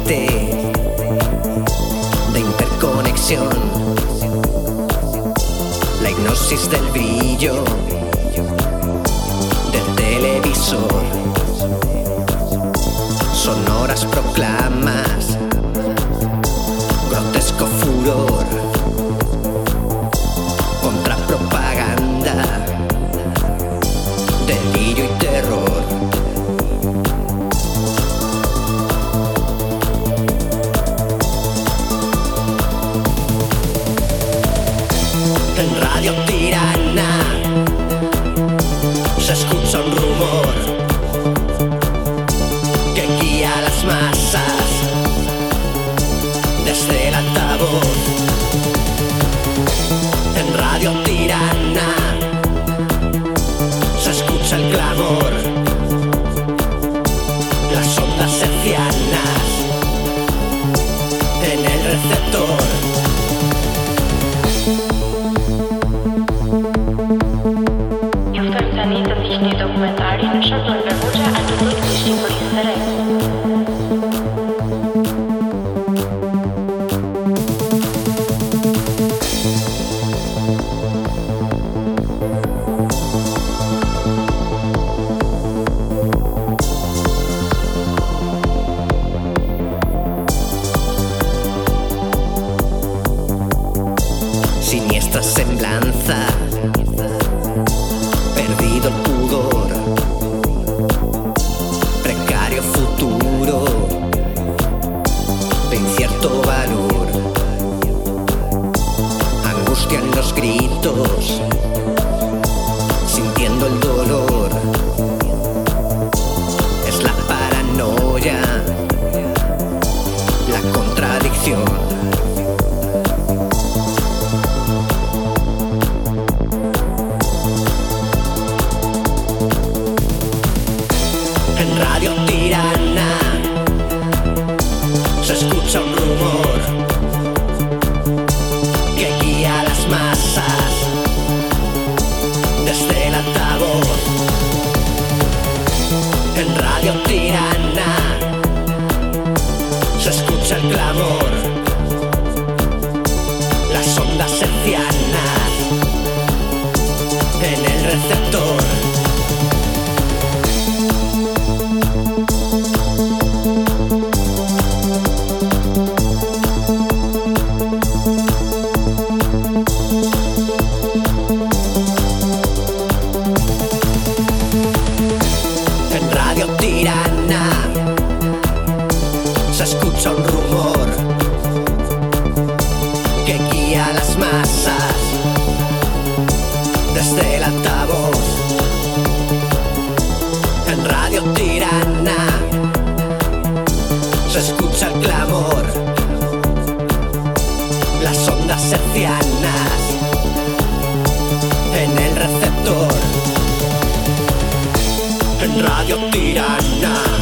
puente de interconexión, la hipnosis del brillo del televisor, sonoras proclamas, grotesco furor, contrapropaganda, delirio y terror. En Radio Tirana se escucha un rumor que guía a las masas desde el altavoz. En Radio Tirana se escucha el clamor, las ondas hercianas en el receptor. يفترض تحني دوكومنتاري نشر البرمجة أن تدرك تشتغل السرق. Siniestra semblanza, perdido el pudor, precario futuro, de incierto valor, angustia en los gritos, sintiendo el dolor, es la paranoia, la contradicción. En Radio Tirana se escucha un rumor que guía a las masas desde el altavoz. En Radio Tirana se escucha el clamor, las ondas hercianas en el receptor. En Radio Tirana se escucha un rumor que guía a las masas desde el altavoz. En Radio Tirana se escucha el clamor, las ondas hercianas en el receptor. En Radio Tirana